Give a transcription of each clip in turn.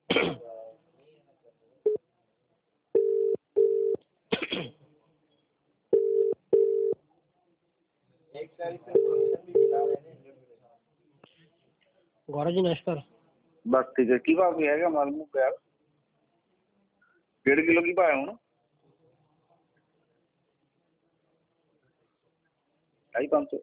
गौरव जी नमस्कार। बस ठीक है। की भाव की है मालूम यार? 1.5 किलो की पाया हूँ ना, 500।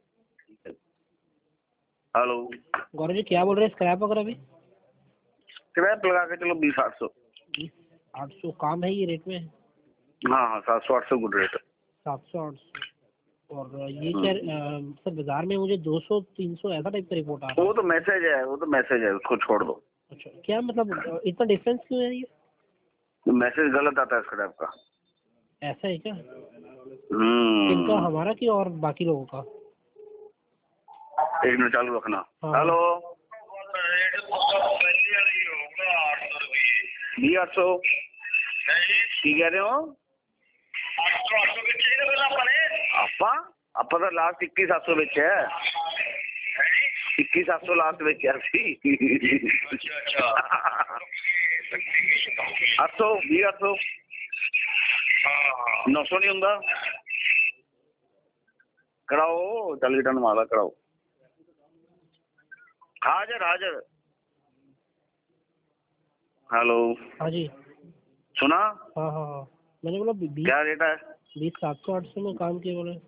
हेलो गौरव जी क्या बोल रहे हैं, स्क्रैप वगैरह भी? स्क्रैप लगा के चलो 20-800। 800 काम है ये रेट में? हाँ 700-800 गुड रेट है। 700-800। और ये क्या सर बाजार में मुझे 200-300 ऐसा टाइप का रिपोर्ट आ रहा है। वो तो मैसेज है, उसको छोड़ दो। अच्छा क्या मतलब इतना डिफरेंस क्यों है ये? तो मैसेज गलत आता है स्क्रैप का। ऐसा है क्या? इनका हमारा कि और बाकी लोगों का? 1 मिनट चालू रखना। हाँ। हेलो 800 की कह रहे हो? आपा आपा तो लास्ट 21-700 बेचे है। 21-700 लास्ट बेचे सी। 800 20-800 900 नहीं होंगे कराओ। 40 टन माला कराओ। हाजर। हेलो हाँ जी सुना? हाँ मैंने बोला 20 क्या रेट है? 700-800 में काम किए बोले।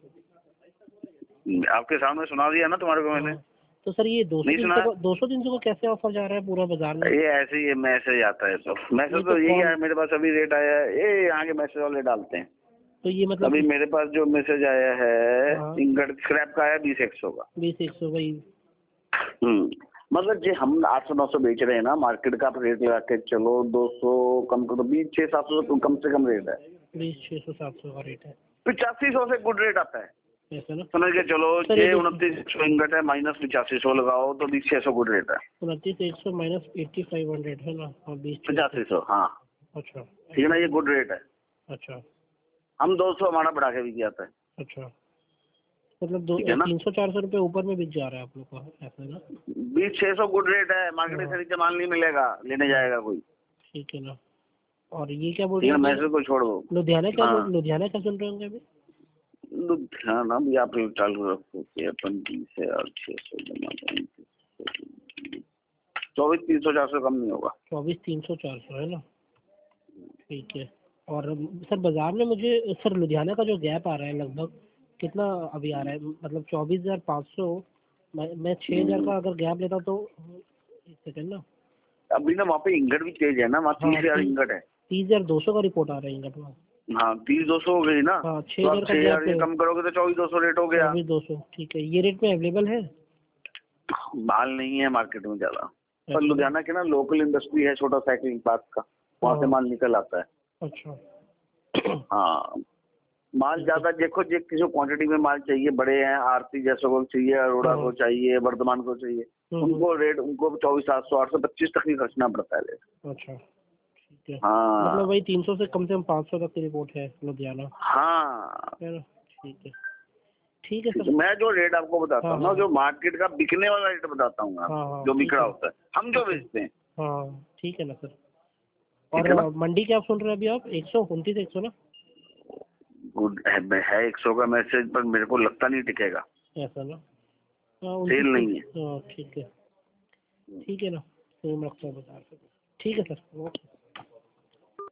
आपके सामने सुना दिया ना तुम्हारे को मैंने। तो सर ये 200-300 को कैसे ऑफर जा रहा है पूरा बाजार में? ये ऐसे ही मैसेज आता है। तो मैसेज तो यही है, मेरे पास अभी रेट आया है। ये यहाँ के मैसेज वाले डालते हैं। तो ये मतलब अभी मेरे पास जो मैसेज आया है इंगट स्क्रैप का आया 20-100 का। 20-100 भाई। मतलब जो हम 800-900 बेच रहे हैं ना, मार्केट का आप रेट लगा के चलो 200 कम करो, 20-600-700 तो कम से कम रेट है। 20-600-700 का रेट है। 8500 से गुड रेट आता है। ऐसा ना समझ के चलो, जे 2900 इंगट है माइनस 8500 लगाओ तो 20-600 गुड रेट है। 29,100 माइनस 8500 है ना, और 8500 हाँ। अच्छा ठीक है ना, ये गुड रेट है। अच्छा हम 200 हमारा बढ़ा के भी किया था। अच्छा मतलब 300-400 रुपए ऊपर में बिक जा रहा है आप लोग का, ऐसा ना? 20-600 गुड रेट है। मार्केट से नीचे माल नहीं मिलेगा, लेने जाएगा कोई। ठीक है ना। और ये क्या बोल ठीक रहे है, हैं मैसेज को छोड़ दो। लुधियाना क्या सुन रहे होंगे अभी? लुधियाना भी आप चालू रखो कि अपन 20,600 जमा 24-300-400 कम नहीं होगा। 24-300-400 है ना? ठीक है। और सर बाजार में मुझे सर लुधियाना का जो गैप आ रहा है लगभग कितना अभी आ रहा है, मतलब 24,500। मैं 6,000 का अगर गैप लेता तो एक सेकंड ना। अभी ना वहाँ पे इंगट भी तेज है ना, वहाँ 30,000 इंगट है। 30,200 का रिपोर्ट आ रहा है इंगट में। हाँ 30,200 हो गई ना। हाँ, तो आप 6,000 कम करोगे तो 24,200 रेट हो गया। 24,200 ठीक है। ये रेट में अवेलेबल है? माल नहीं है मार्केट में ज्यादा, पर लुधियाना के ना लोकल इंडस्ट्री है, छोटा साइकिलिंग पार्क का, वहाँ से माल निकल आता है। अच्छा हाँ माल ज्यादा देखो, किसी क्वांटिटी में माल चाहिए, बड़े हैं आरती जैसे को चाहिए, अरोड़ा को चाहिए, वर्धमान को चाहिए, उनको रेट उनको 24,700-825 तक ही खर्चना पड़ता है रेट। अच्छा ठीक है। हाँ मतलब वही 300 से कम 500 तक की रिपोर्ट है लुधियाना। हाँ ठीक है सर। मैं जो रेट आपको बताता हूँ ना, जो मार्केट का बिकने वाला रेट बताता हूँ, जो बिक रहा होता है, हम जो बेचते हैं। हाँ ठीक है ना सर। और मंडी क्या आप सुन रहे हैं अभी आप? 129-100 ना? गुड है 100 का मैसेज, पर मेरे को लगता नहीं टिकेगा, ऐसा ना? सेल नहीं है। ठीक है ना, सेम रखता है बाजार से। ठीक है सर, ओके।